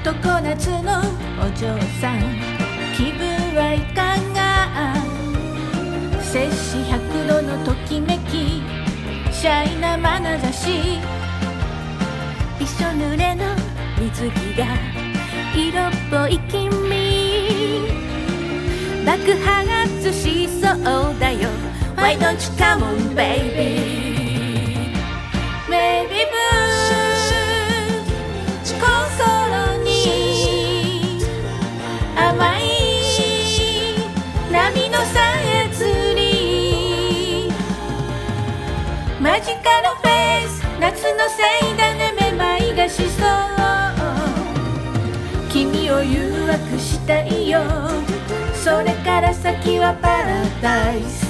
常夏のお嬢さん、気分はいかが。摂氏100度のときめき、シャイな眼差し、びしょ濡れの水着が色っぽい君、爆発しそうだよ。 Why don't you come on baby Baby blue、 心に甘い波のさえずり、マジカルフェイス、夏のせいだね、めまいがしそう。君を誘惑したいよ、それから先はパラダイス。